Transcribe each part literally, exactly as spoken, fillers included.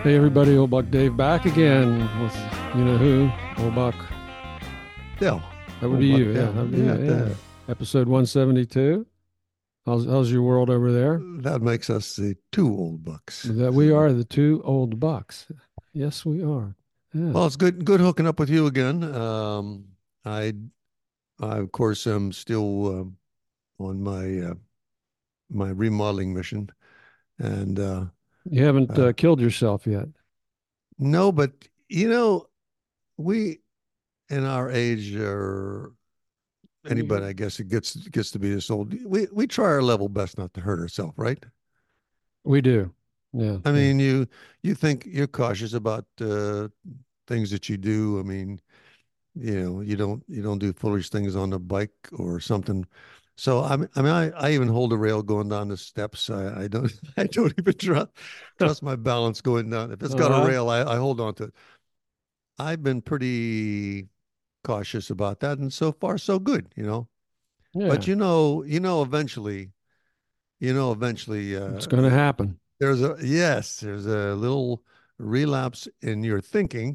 Hey everybody, Old Buck Dave back again with you know who, Old Buck. Dell. That would Oh, be Buck you, yeah, Dell. that would be Yeah, you, yeah. that, Episode one seventy-two. How's how's your world over there? that makes us the two old bucks. That we So, are the two old bucks. Yes, we are. Yeah, well, it's good good hooking up with you again. Um, I, I of course am still um, on my uh, my remodeling mission, and uh, you haven't uh, uh, killed yourself yet. no, but you know, we in our age or Let me anybody, hear. I guess it gets gets to be this old. We we try our level best not to hurt ourselves, right? We do. Yeah, I yeah. mean, you you think you're cautious about uh, things that you do. I mean, you know, you don't you don't do foolish things on the bike or something. So I mean, I mean, I, I even hold a rail going down the steps. I, I don't I don't even trust trust my balance going down. If it's got a Uh-huh. rail, I, I hold on to it. I've been pretty cautious about that, and so far so good, you know. But Yeah, you know, you know, eventually, you know, eventually, it's uh, going to happen. there's a yes, there's a little relapse in your thinking,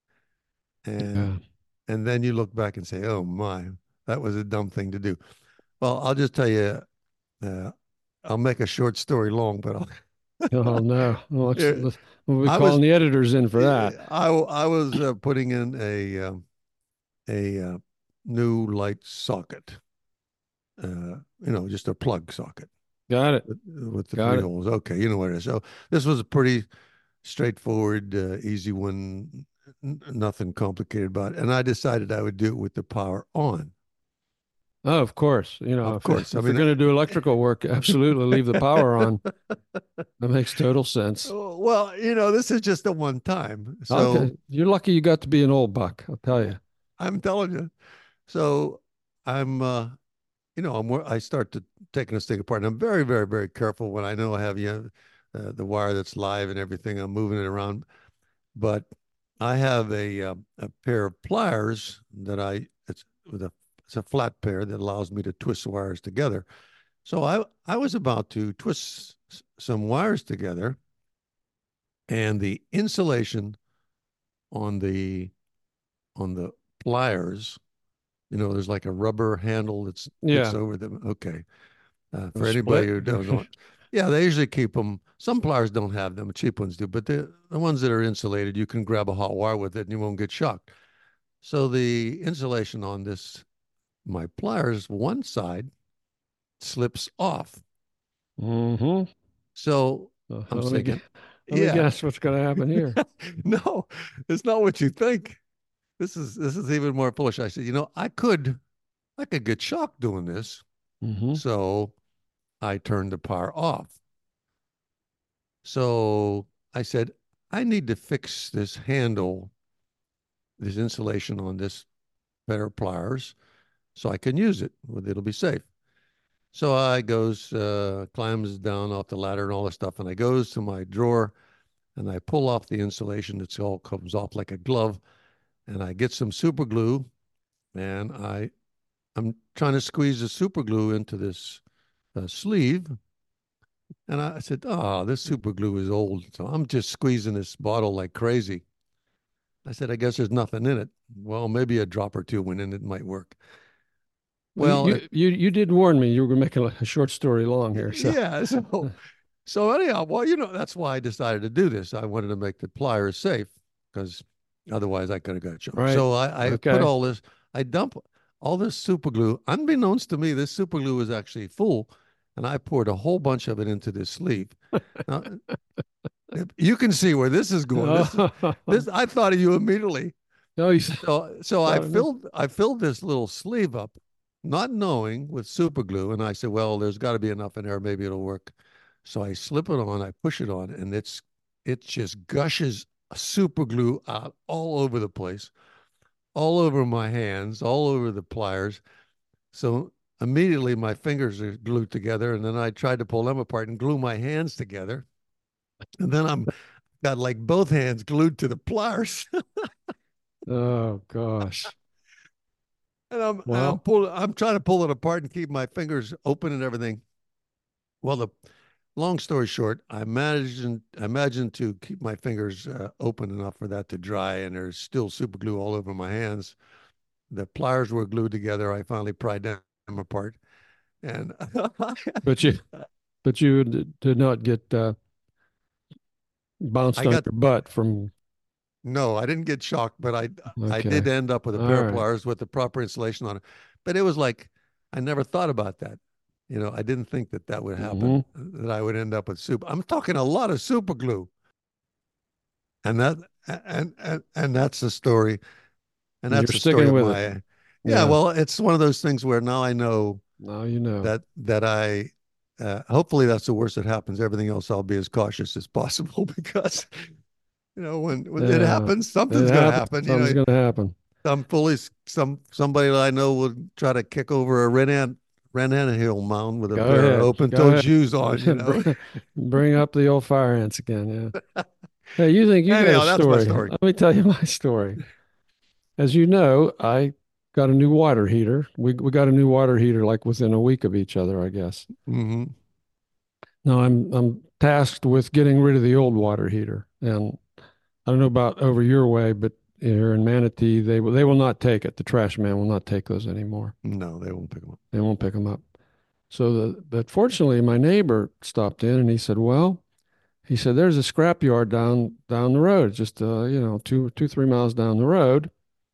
and Yeah. and then you look back and say, "Oh my, that was a dumb thing to do." Well, I'll just tell you, uh, I'll make a short story long, but I'll, Oh no. Well, let's, yeah, let's, we'll be I was calling the editors in for that. I I was uh, putting in a um, a uh, new light socket, uh, you know, just a plug socket Got it. with, with the Got three it. holes. Okay, you know what it is. So this was a pretty straightforward, uh, easy one, n- nothing complicated about it. And I decided I would do it with the power on. Oh, of course. You know, Of if course, I if you're mean, going to do electrical work, absolutely leave the power on. That makes total sense. oh, well, you know, this is just a one time. Okay, So you're lucky you got to be an old buck. I'll tell you. I'm telling you. So I'm, uh, you know, I'm, I start to taking this thing apart. And I'm very, very, very careful when I know I have, you know, uh, the wire that's live and everything. I'm moving it around. But I have a, uh, a pair of pliers that I, it's with a, it's a flat pair that allows me to twist wires together. So I, I was about to twist some wires together, and the insulation on the on the pliers, you know, there's like a rubber handle that's that's Yeah, over them. Okay, uh, a for anybody split. who don't know, yeah, they usually keep them. Some pliers don't have them, cheap ones do, but the the ones that are insulated, you can grab a hot wire with it and you won't get shocked. So the insulation on this my pliers, one side slips off. Mm-hmm. So So I'm let me gu- thinking, let me yeah, guess what's going to happen here. no, it's not what you think. This is this is even more foolish. I said, you know, I could I could get shocked doing this. Mm-hmm. So I turned the power off. So I said, I need to fix this handle, this insulation on this pair of pliers so I can use it. It'll be safe. So I goes, uh, climbs down off the ladder and all this stuff. And I goes to my drawer and I pull off the insulation. It's all comes off like a glove. And I get some super glue and I, I'm trying to squeeze the super glue into this uh, sleeve. And I said, oh, this super glue is old. So I'm just squeezing this bottle like crazy. I said, I guess there's nothing in it. Well, maybe a drop or two went in it might work. Well, Well, it, you you you did warn me you were making a short story long here. So yeah. So, so anyhow, well, you know, that's why I decided to do this. I wanted to make the pliers safe because otherwise I could have got choked. right, So I, I put okay. all this, I dump all this super glue. Unbeknownst to me, this super glue was actually full, and I poured a whole bunch of it into this sleeve. Now, you can see where this is going. This is Oh, this. I thought of you immediately. no, you So so I thought of me. filled I filled this little sleeve up, not knowing with super glue, and I said, well, there's got to be enough in there. Maybe it'll work. So I slip it on, I push it on, and it's it just gushes super glue out all over the place, all over my hands, all over the pliers. So immediately my fingers are glued together, and then I tried to pull them apart and glue my hands together, and then I'm got like both hands glued to the pliers. Oh gosh. And I'm and I'm Well, pulling I'm trying to pull it apart and keep my fingers open and everything. Well, the long story short, I imagine I imagine to keep my fingers uh, open enough for that to dry, and there's still super glue all over my hands. The pliers were glued together. I finally pried them apart, and But you, but you d- did not get uh, bounced I on got your butt from. no, I didn't get shocked, but I I did Okay. end up with a pair All of right. pliers with the proper insulation on it. But it was like I never thought about that. You know, I didn't think that that would happen, Hmm. that I would end up with soup. I'm talking a lot of super glue, and that and and and that's the story. And And that's you're the story sticking of with it. my, yeah. Yeah. Well, it's one of those things where now I know Now you know. that that I. Uh, hopefully, that's the worst that happens. Everything else, I'll be as cautious as possible because you know when when it Yeah. happens, It something's going to happens. happen. You Something's know, going to happen. some fully some somebody that I know would try to kick over a red ant red ant hill mound with a Go pair of ahead. open Go toed ahead. shoes on. You know. bring, bring up the old fire ants again. Yeah. Hey, you think you got a Anyhow, that's my story? story. Let me tell you my story. As you know, I got a new water heater. We we got a new water heater like within a week of each other, I guess. Hmm. Now I'm I'm tasked with getting rid of the old water heater, and I don't know about over your way, but here in Manatee, they will they will not take it. The trash man will not take those anymore. No, they won't pick them up. They won't pick them up. So the but fortunately, my neighbor stopped in and he said, "Well," he said, "there's a scrap yard down down the road, just uh, you know, two two three miles down the road,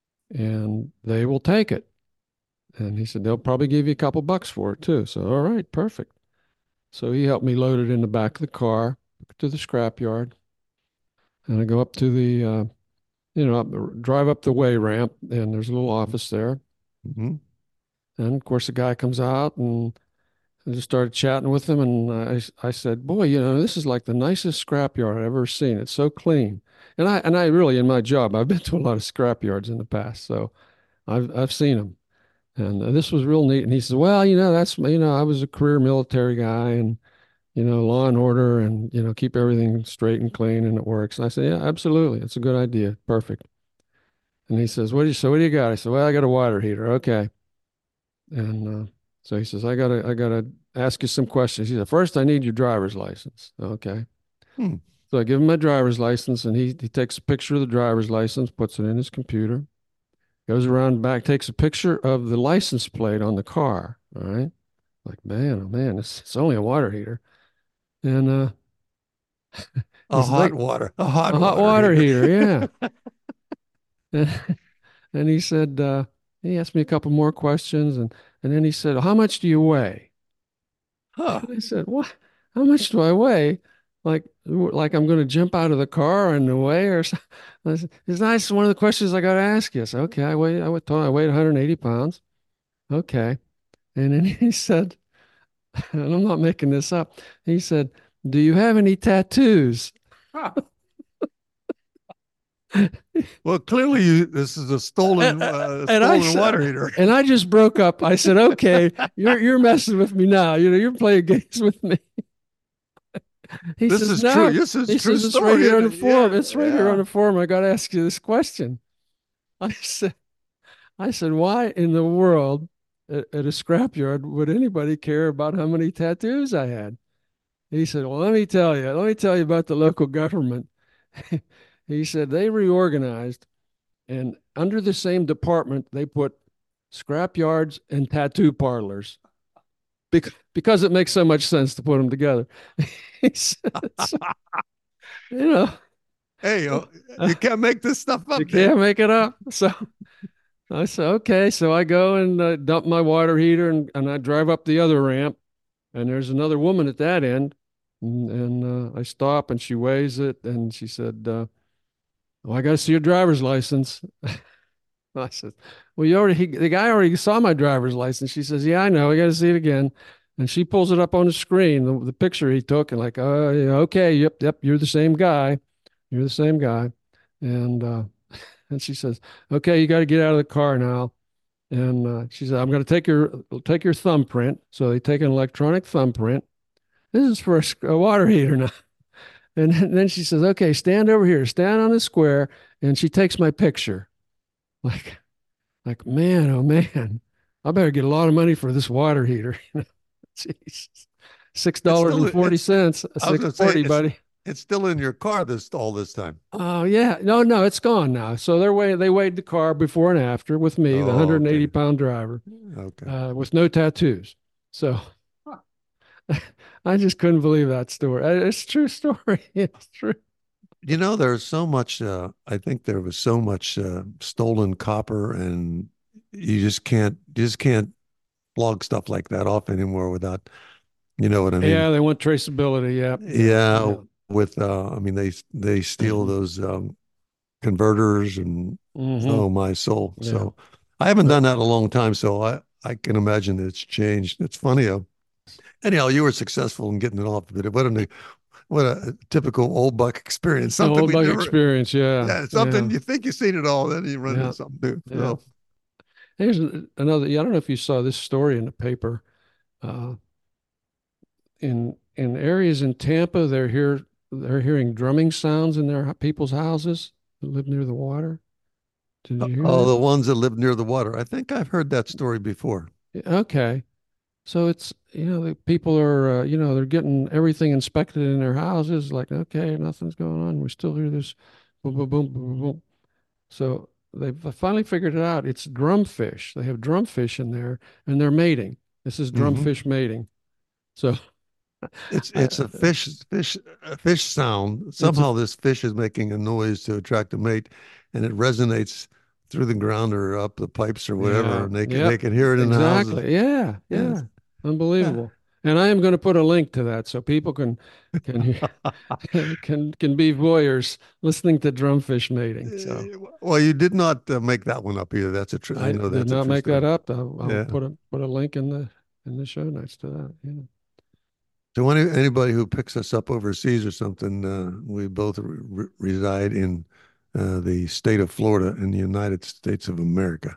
and they will take it." And he said, "They'll probably give you a couple bucks for it too." So all right, perfect. So he helped me load it in the back of the car to the scrap yard, and I go up to the uh, you know, up, drive up the way ramp, and there's a little office there. Hmm. And of course, the guy comes out, and I just started chatting with him. And I, I said, "Boy, you know, this is like the nicest scrapyard I've ever seen. It's so clean." And I, and I really, in my job, I've been to a lot of scrapyards in the past, so I've, I've seen them. And uh, this was real neat. And he says, "Well, you know, that's, you know, I was a career military guy, and, you know, law and order, and, you know, keep everything straight and clean, and it works." And I said, "Yeah, absolutely. It's a good idea. Perfect." And he says, "What do you, so what do you got?" I said, "Well, I got a water heater." Okay. And uh, so he says, I gotta, I gotta ask you some questions. He said, "First, I need your driver's license." Okay. Hmm. So I give him my driver's license, and he, he takes a picture of the driver's license, puts it in his computer, goes around back, takes a picture of the license plate on the car. All right. Like, man, oh man, it's, it's only a water heater. And uh, he A says, "I, hot water, a hot a hot water water heater. heater. Yeah." And he said, uh, he asked me a couple more questions, and, and then he said, "How much do you weigh?" Huh. I said, "What? How much do I weigh? Like, like I'm going to jump out of the car and weigh or something?" I said, "It's nice. One of the questions I got to ask you." I said, "Okay, I weigh, I weigh, I weighed one hundred eighty pounds." Okay. And then he said, and I'm not making this up. He said, "Do you have any tattoos?" Huh. Well, clearly, you, this is a stolen, And, uh, and I stolen said, water heater. and I just broke up. I said, "Okay, you're you're messing with me now. You know, you're playing games with me." He This says, is true. "No." This is He true says, "It's right story, here isn't on the it? form. Yeah, It's right here on yeah. the form. I got to ask you this question." I said, I said, "Why in the world at, at a scrapyard would anybody care about how many tattoos I had?" He said, "Well, let me tell you, let me tell you about the local government." He said they reorganized, and under the same department, they put scrapyards and tattoo parlors because, because it makes so much sense to put them together. He said, so, you know, Hey, uh, uh, you can't make this stuff you up, Dave. can't make it up. So I said, "Okay." So I go and uh, dump my water heater, and, and I drive up the other ramp, and there's another woman at that end. And, and uh, I stop, and she weighs it, and she said, uh, "Well, I got to see your driver's license." I said, "Well, you already, he, the guy already saw my driver's license." She says, "Yeah, I know. I got to see it again." And she pulls it up on the screen, the, the picture he took, and like, "Oh, yeah, okay, yep, yep, you're the same guy. You're the same guy." And uh, and she says, "Okay, you got to get out of the car now." And uh, she said, "I'm going to take your take your thumbprint." So they take an electronic thumbprint. This is for a, a water heater now. And then she says, "Okay, stand over here, stand on the square." And she takes my picture. Like, like, man, oh man, I better get a lot of money for this water heater. Jesus. six It's dollars still and forty it's cents, I was six gonna say forty, it's buddy. it's still in your car this all this time. Oh yeah, no, no, it's gone now. So they're way they weighed the car before and after with me, the Oh, hundred and eighty okay. pound driver, Okay. uh, with no tattoos. So I just couldn't believe that story. Uh, It's a true story. It's true. You know, there's so much uh I think there was so much uh stolen copper and you just can't you just can't log stuff like that off anymore without, you know what I mean? Yeah, they want traceability. Yeah, yeah, Yeah, yeah. with uh I mean they they steal Hmm. those um converters and Hmm. oh my soul. Yeah. So I haven't But done that in a long time, so I I can imagine it's changed. It's funny. Uh, anyhow, you were successful in getting it off, but what a what a typical old buck experience. the Something old we bug never, experience. Yeah, yeah, something yeah, you think you've seen it all, then you run into yeah, something new. yeah. So Here's another. I don't know if you saw this story in the paper. Uh, in in areas in Tampa, they're here they're hearing drumming sounds in their people's houses that live near the water. Did you hear oh, that? the ones that live near the water. I think I've heard that story before. Yeah, okay. So it's, you know, the people are, uh, you know, they're getting everything inspected in their houses. Like, okay, nothing's going on. We still hear this boom, boom, boom, boom, boom. So they've finally figured it out. It's drumfish. They have drumfish in there and they're mating. This is Hmm. drumfish mating. So It's I, it's a fish fish a fish sound. it's a, Somehow this fish is making a noise to attract a mate, and it resonates through the ground or up the pipes or whatever, yeah, and they can they yep, can hear it in the houses. exactly. Yeah, Yes. yeah. Yeah. Unbelievable. And I am going to put a link to that so people can can hear, can can be voyeurs listening to drumfish mating. So Well, you did not uh, make that one up either. That's a true. I I know did that's a not true make that story. up. I'll, I'll Yeah. put a put a link in the in the show notes to that. Yeah. So any, anybody who picks us up overseas or something, uh, we both re reside in uh, the state of Florida in the United States of America.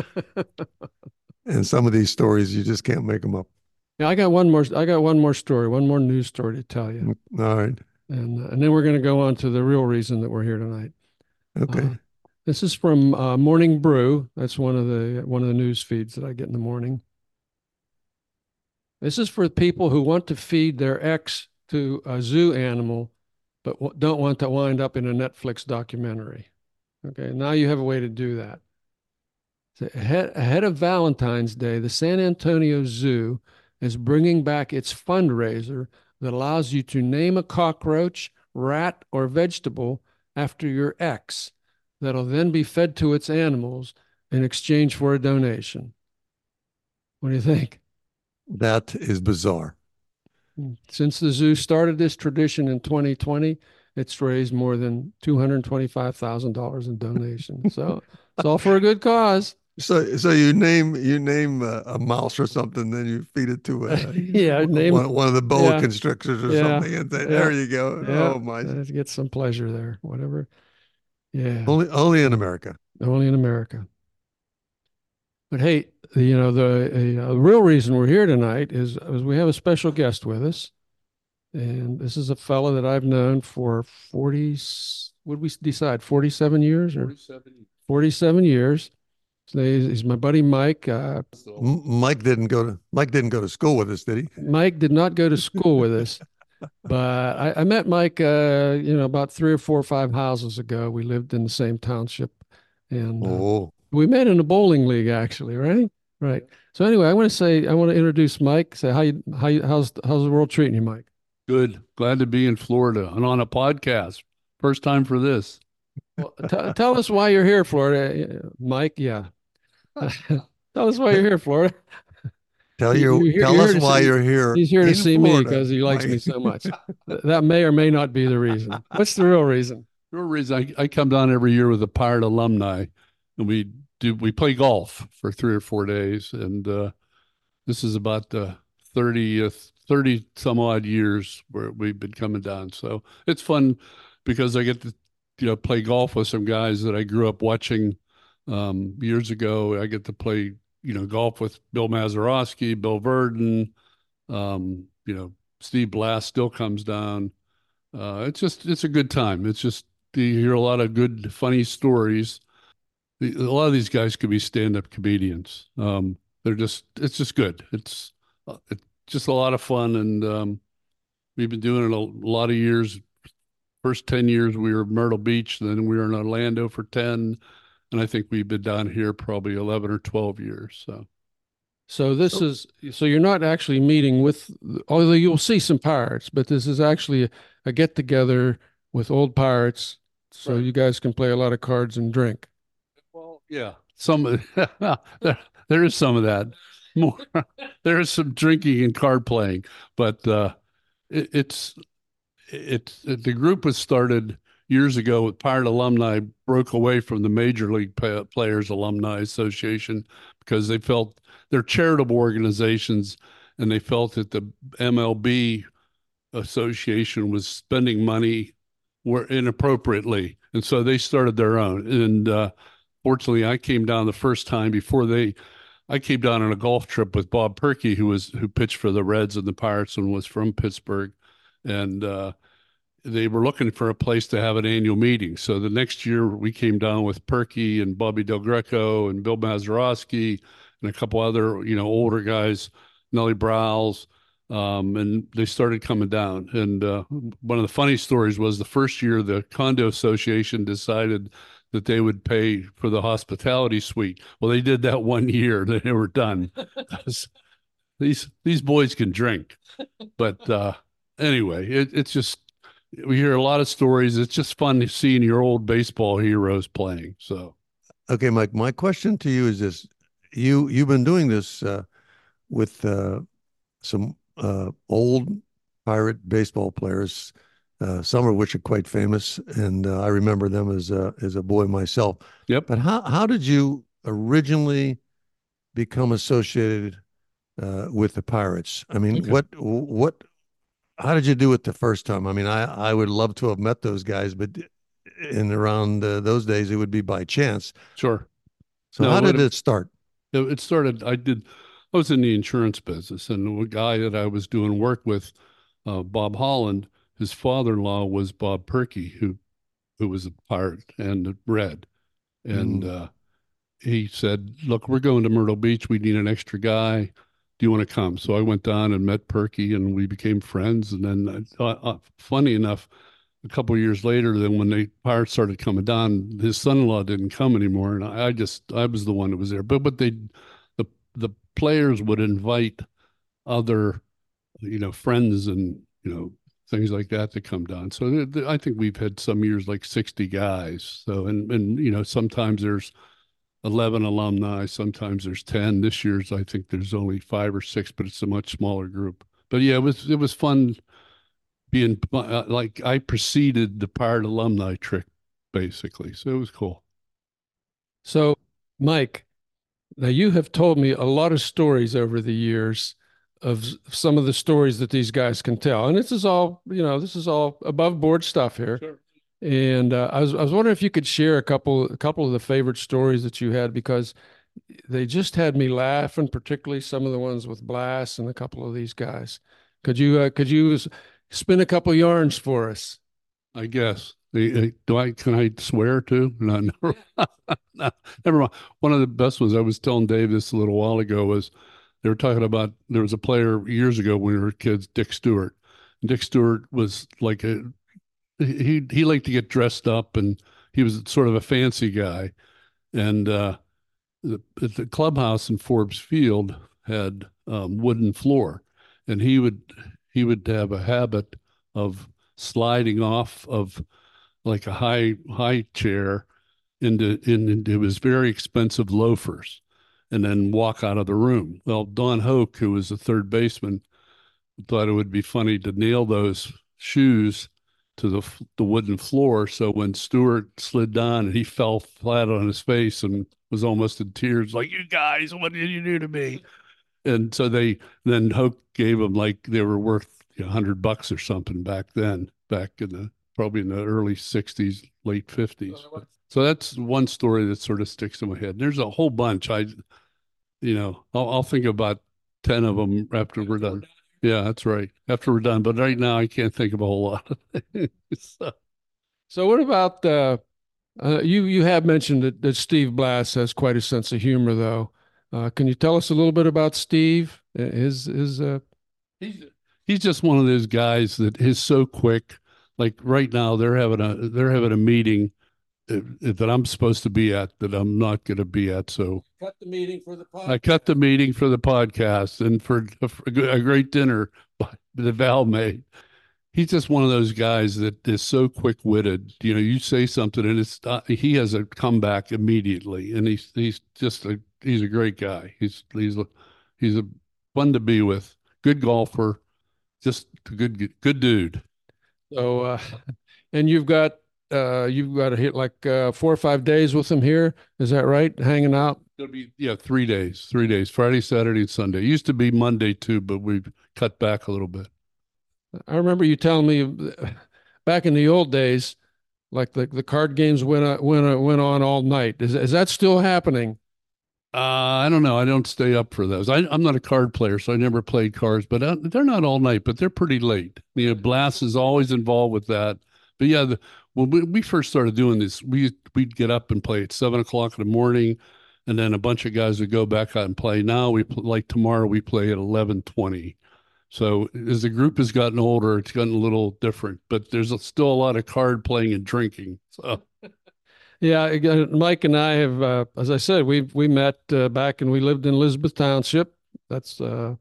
And some of these stories, you just can't make them up. Yeah, I got one more. I got one more story, one more news story to tell you, Mm, all right. and uh, and then we're going to go on to the real reason that we're here tonight. Okay. Uh, this is from uh, Morning Brew. That's one of the one of the news feeds that I get in the morning. This is for people who want to feed their ex to a zoo animal, but w- don't want to wind up in a Netflix documentary. Okay, now you have a way to do that. So ahead, ahead of Valentine's Day, the San Antonio Zoo is bringing back its fundraiser that allows you to name a cockroach, rat, or vegetable after your ex that'll then be fed to its animals in exchange for a donation. What do you think? That is bizarre. Since the zoo started this tradition in twenty twenty, it's raised more than two hundred twenty-five thousand dollars in donations. So it's all for a good cause. So, so you name you name a, a mouse or something, then you feed it to a, Yeah, name. one one of the boa Yeah, constrictors or yeah, something, and say, yeah, "There you go." yeah. Oh my! Let's get some pleasure there. Whatever. Yeah, Only only in America. only in America. But hey, you know the uh, real reason we're here tonight is, is we have a special guest with us, and this is a fellow that I've known for forty. What did we decide? Forty-seven years or forty-seven. forty-seven years. So he's, he's my buddy Mike. Uh, So M- Mike didn't go to Mike didn't go to school with us, did he? Mike did not go to school with us, but I, I met Mike, uh, you know, about three or four or five houses ago. We lived in the same township, and uh, Oh, we met in a bowling league, actually, right? Right. So anyway, I want to say I want to introduce Mike. Say how you how you, how's how's the world treating you, Mike? good. Glad to be in Florida and on a podcast. First time for this. Well, t- tell us why you're here, Florida, Mike. Yeah, tell us why you're here, Florida. tell You, you you're here, tell you're here us to why see. you're here He's here to in see me Florida, because he likes me Mike. so much. Th- That may or may not be the reason. What's the real reason? Real reason I, I come down every year with a Pirate alumni, and we do we play golf for three or four days, and uh, this is about the thirtieth, thirty some odd years where we've been coming down. So it's fun because I get to, you know, play golf with some guys that I grew up watching um, years ago. I get to play, you know, golf with Bill Mazeroski, Bill Verdon, um, you know, Steve Blass still comes down. Uh, it's just, it's a good time. It's just, you hear a lot of good, funny stories. A lot of these guys could be stand-up comedians. Um, they're just, it's just good. It's, uh, it, just a lot of fun, and um, we've been doing it a lot of years. First ten years we were in Myrtle Beach, then we were in Orlando for ten, and I think we've been down here probably eleven or twelve years. So, So this So, is so you're not actually meeting with, although you'll see some pirates, but this is actually a, a get together with old pirates, so right. you guys can play a lot of cards and drink. Well, yeah, some there, there is some of that. More, there is some drinking and card playing, but uh, it, it's it's it, the group was started years ago with Pirate alumni broke away from the Major League Players Alumni Association because they felt they're charitable organizations and they felt that the M L B association was spending money were inappropriately, and so they started their own. And uh, fortunately, I came down the first time before they. I came down on a golf trip with Bob Perky, who was who pitched for the Reds and the Pirates and was from Pittsburgh, and uh, they were looking for a place to have an annual meeting. So the next year we came down with Perky and Bobby Del Greco and Bill Mazeroski and a couple other, you know, older guys, Nellie Browles, um, and they started coming down. And uh, one of the funny stories was the first year the condo association decided that they would pay for the hospitality suite. Well, they did that one year, then they were done. these these boys can drink, but uh, anyway, it, it's just we hear a lot of stories. It's just fun seeing your old baseball heroes playing. So, okay, Mike, my question to you is this. You, you've been doing this uh, with uh, some uh, old Pirate baseball players, uh, some of which are quite famous, and uh, I remember them as a, as a boy myself. yep. But how, how did you originally become associated uh, with the Pirates? I mean, Okay. what, what, how did you do it the first time? I mean, I, I would love to have met those guys, but in around uh, those days, it would be by chance. Sure. So No, how what did it, it start? it started, I did, I was in the insurance business, and the guy that I was doing work with, uh, Bob Holland, his father-in-law was Bob Perky, who who was a pirate and a Red. And Mm. uh, he said, "Look, we're going to Myrtle Beach. We need an extra guy. Do you want to come?" So I went down and met Perky, and we became friends. And then, uh, uh, funny enough, a couple of years later, then when the pirates started coming down, his son-in-law didn't come anymore, and I, I just I was the one that was there. But but they the the players would invite other, you know, friends and, you know, things like that to come down. So th- th- I think we've had some years like sixty guys. So and and you know sometimes there's eleven alumni, sometimes there's ten. This year's I think there's only five or six, but it's a much smaller group. But yeah, it was it was fun being uh, like I preceded the Pirate alumni trick basically. So it was cool. So, Mike, now you have told me a lot of stories over the years of s- some of the stories that these guys can tell, and this is all, you know, this is all above board stuff here. Sure. And uh, I was I was wondering if you could share a couple a couple of the favorite stories that you had, because they just had me laughing, particularly some of the ones with Blass and a couple of these guys. Could you uh, could you s- spin a couple yarns for us? I guess. Eh, eh, Do I can I swear too? No, no. No, never mind. One of the best ones I was telling Dave this a little while ago was they were talking about there was a player years ago when we were kids, Dick Stewart. Dick Stewart was like a he he liked to get dressed up and he was sort of a fancy guy. And uh, the, the clubhouse in Forbes Field had um, wooden floor, and he would he would have a habit of sliding off of like a high high chair into in, into his very expensive loafers and then walk out of the room. Well, Don Hoke, who was the third baseman, thought it would be funny to nail those shoes to the the wooden floor. So when Stewart slid down and he fell flat on his face and was almost in tears, like, "You guys, what did you do to me?" And so they then Hoke gave them like they were worth a you know, hundred bucks or something back then, back in the probably in the early sixties, late fifties. So that's one story that sort of sticks in my head. There's a whole bunch. I, you know, I'll, I'll think about ten of them after we're done. Yeah, that's right. After we're done. But right now, I can't think of a whole lot of things. So, So, what about uh, uh, you? You have mentioned that, that Steve Blass has quite a sense of humor, though. Uh, can you tell us a little bit about Steve? Uh, His his uh, He's he's just one of those guys that is so quick. Like right now, they're having a they're having a meeting uh, that I'm supposed to be at that I'm not going to be at. So Cut the meeting for the I podcast. cut the meeting for the podcast and for, for a great dinner that Val made. He's just one of those guys that is so quick witted. You know, you say something and it's not, he has a comeback immediately, and he's he's just a he's a great guy. He's he's a, he's a fun to be with. Good golfer, just a good good dude. So, uh, and you've got uh, you've got to hit like uh, four or five days with him here. Is that right? Hanging out. It'll be yeah three days, three days, Friday, Saturday, and Sunday. It used to be Monday too, but we've cut back a little bit. I remember you telling me back in the old days, like the, the card games went on, went on, went on all night. Is is that still happening? Uh, I don't know. I don't stay up for those. I, I'm not a card player, so I never played cards. But uh, they're not all night, but they're pretty late. You know, Blast is always involved with that. But yeah, the, when we, we first started doing this, we we'd get up and play at seven o'clock in the morning, and then a bunch of guys would go back out and play. Now we pl- like tomorrow we play at eleven twenty. So as the group has gotten older, it's gotten a little different. But there's a, still a lot of card playing and drinking. So. Yeah, again, Mike and I have, uh, as I said, we we met uh, back and we lived in Elizabeth Township. That's uh,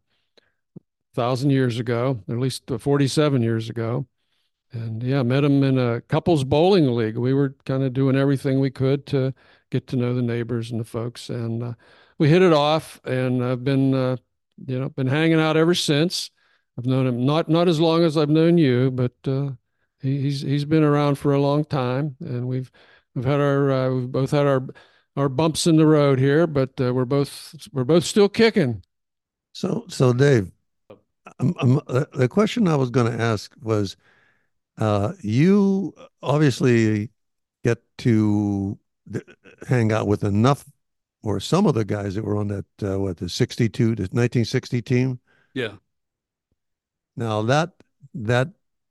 a thousand years ago, at least uh, forty-seven years ago. And yeah, met him in a couples bowling league. We were kind of doing everything we could to get to know the neighbors and the folks, and uh, we hit it off. And I've been, uh, you know, been hanging out ever since. I've known him not not as long as I've known you, but uh, he, he's he's been around for a long time, and we've we've had our uh, we've both had our our bumps in the road here, but uh, we're both we're both still kicking. So, so Dave, I'm, I'm, uh, the question I was going to ask was, uh, you obviously get to th- hang out with enough or some of the guys that were on that, uh, what, the sixty-two to nineteen sixty team. Yeah. Now that, that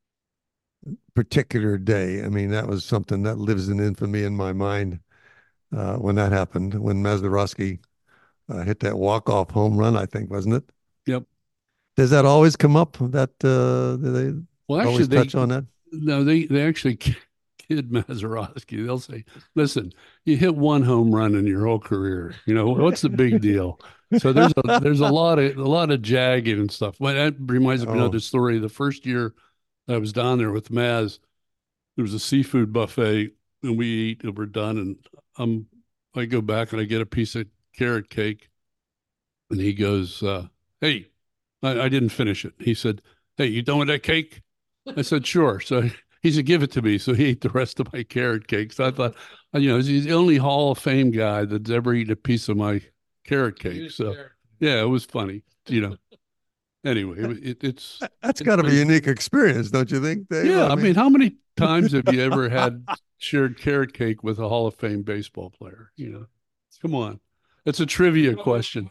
particular day, I mean, that was something that lives in infamy in my mind, uh, when that happened, when Mazeroski uh, hit that walk-off home run, I think, wasn't it? Yep. Does that always come up? That uh, do they Well, actually, always they touch on that? no, they they actually kid Mazeroski. They'll say, "Listen, you hit one home run in your whole career. You know what's the big deal?" So there's a there's a lot of a lot of jagging and stuff. Well, that reminds me of Oh. another story. The first year I was down there with Maz, there was a seafood buffet, and we eat and we're done. And um, I go back and I get a piece of carrot cake, and he goes, uh, "Hey." I, I didn't finish it. He said, "Hey, you done with that cake?" I said, "Sure." So he said, "Give it to me." So he ate the rest of my carrot cake. So I thought, you know, he's the only Hall of Fame guy that's ever eaten a piece of my carrot cake. So yeah, it was funny, you know. Anyway, it, it, it's That's it's got to be a been- unique experience, don't you think, Dave? yeah. I mean, how many times have you ever had shared carrot cake with a Hall of Fame baseball player? You know, come on, it's a trivia question.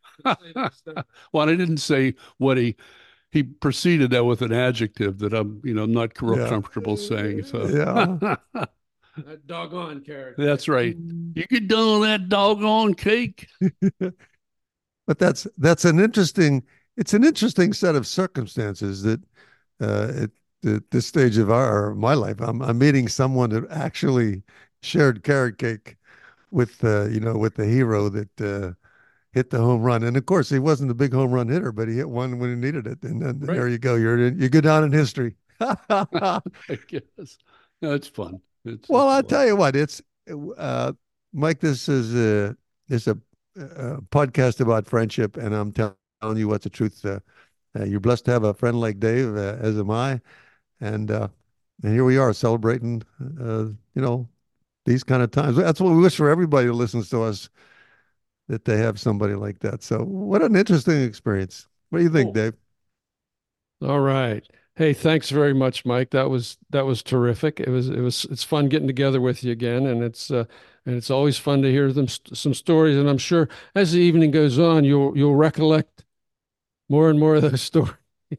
Well, I didn't say what he he preceded that with an adjective that I'm, you know, not real Yeah. comfortable saying. So Yeah. That doggone carrot. that's right. You get done on that doggone cake. But that's that's an interesting. It's an interesting set of circumstances that, uh, at, at this stage of our my life, I'm I'm meeting someone that actually shared carrot cake with, uh, you know, with the hero that uh, hit the home run. And of course, he wasn't a big home run hitter, but he hit one when he needed it. And then Right. there you go. You're in, you go down in history. I guess. No, it's fun. It's, Well, it's I'll fun. tell you what, it's uh, Mike. This is a this is a, a podcast about friendship, and I'm tell- telling you what the truth. Uh, uh, you're blessed to have a friend like Dave, uh, as am I, and uh, and here we are celebrating, uh, you know, these kind of times. That's what we wish for everybody who listens to us, that they have somebody like that. So, what an interesting experience. What do you think, Cool. Dave? All right. Hey, thanks very much, Mike. That was that was terrific. It was it was it's fun getting together with you again, and it's uh, and it's always fun to hear them st- some stories. And I'm sure as the evening goes on, you'll you'll recollect more and more of those stories.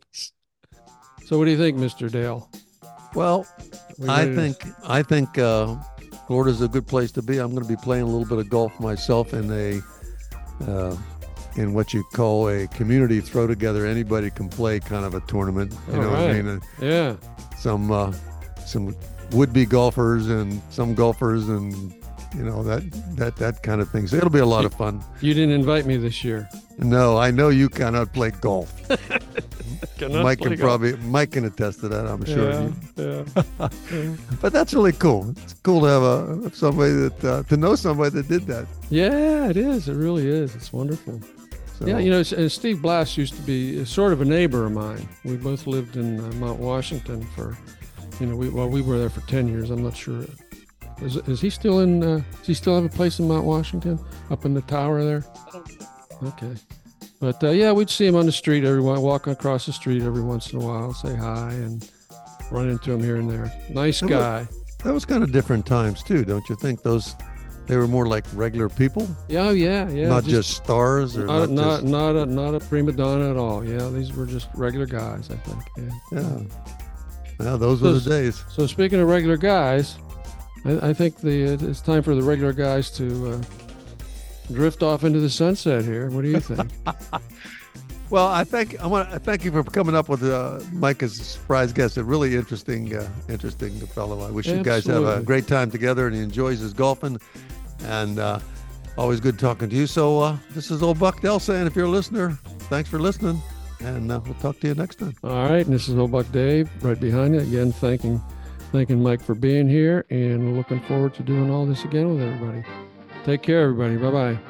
So, what do you think, Mister Dale? Well, We I ready to- think I think uh, Florida's a good place to be. I'm going to be playing a little bit of golf myself in a uh, in what you call a community throw together, anybody can play kind of a tournament. You All know what I right. mean? Uh, Yeah. Some uh, some would-be golfers and some golfers and you know that that that kind of thing. So it'll be a lot of fun. You didn't invite me this year. No, I know you cannot play golf. Cannot Mike play can golf. probably Mike can attest to that, I'm sure. Yeah, You- yeah. yeah. But that's really cool. It's cool to have a somebody that uh, to know somebody that did that. Yeah, it is. It really is. It's wonderful. So, Yeah, you know, s- uh, Steve Blass used to be sort of a neighbor of mine. We both lived in uh, Mount Washington for, you know, we well we were there for ten years. I'm not sure. Is, is he still in? Uh, does he still have a place in Mount Washington, up in the tower there? Okay, but uh, yeah, we'd see him on the street every one, walking across the street every once in a while, say hi, and run into him here and there. Nice And look, guy. that was kind of different times too, don't you think? Those they were more like regular people, Yeah, oh, yeah, yeah. not just, stars or not not, not just, not a not a prima donna at all. Yeah, these were just regular guys, I think. Yeah. yeah. Yeah, those were Those- the days. So speaking of regular guys, I, I think the it's time for the regular guys to uh, drift off into the sunset here. What do you think? Well, I thank I want to thank you for coming up with uh, Mike as a surprise guest. A really interesting, uh, interesting fellow. I wish you guys have a Absolutely. great time together, and he enjoys his golfing. And uh, always good talking to you. So uh, this is old Buck Dell saying, if you're a listener, thanks for listening, and uh, we'll talk to you next time. All right, and this is Old Buck Dave right behind you again. Thanking thanking Mike for being here, and we're looking forward to doing all this again with everybody. Take care, everybody. Bye bye.